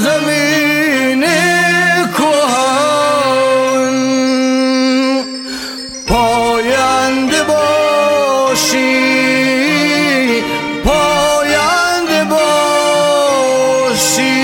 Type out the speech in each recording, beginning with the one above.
زمین کهن پاینده باشی، پاینده باشی.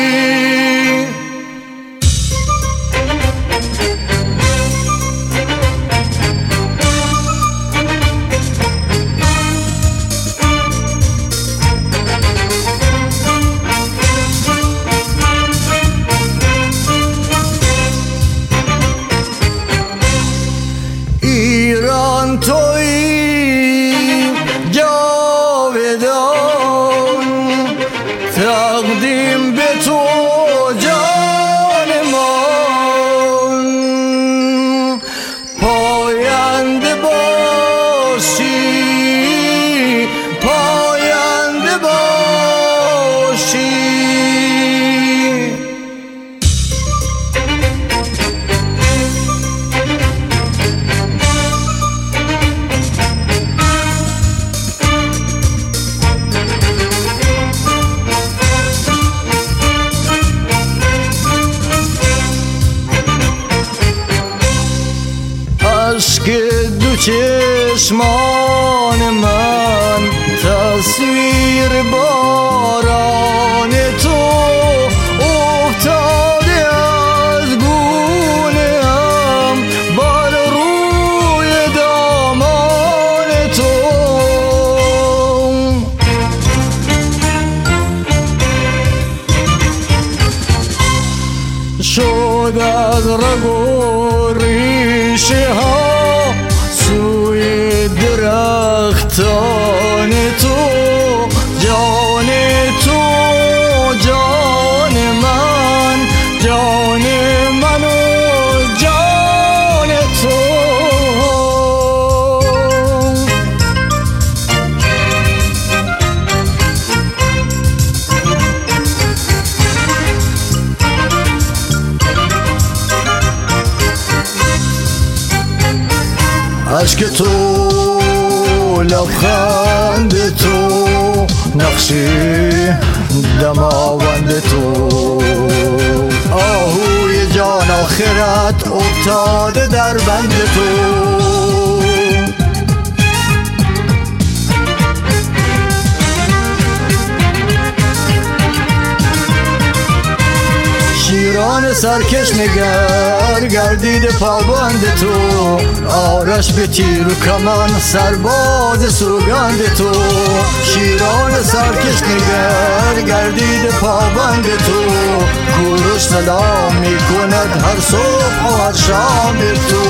ایران تویی جاودان، تقدیم به تو جان من. پاینده باشی، پاینده باشی. اشک دو چشمان من تصویر باران تو افتاده از گونه‌ام بر روی دامان تو. شد از رگ و ریشه ها سوی درختان تو، جان تو، جان من، جان من و جان تو. اشک تو، لبخند تو، نقشی دماوند تو، آهوی جان آخرت افتاده در بند تو. شیران سرکش نگر گردید پابند تو، آرش به تیر و کمان سرباز سوگند تو. شیران سرکش نگر گردید پابند تو، کوروش صدا می کند هر صبح و هر شام تو.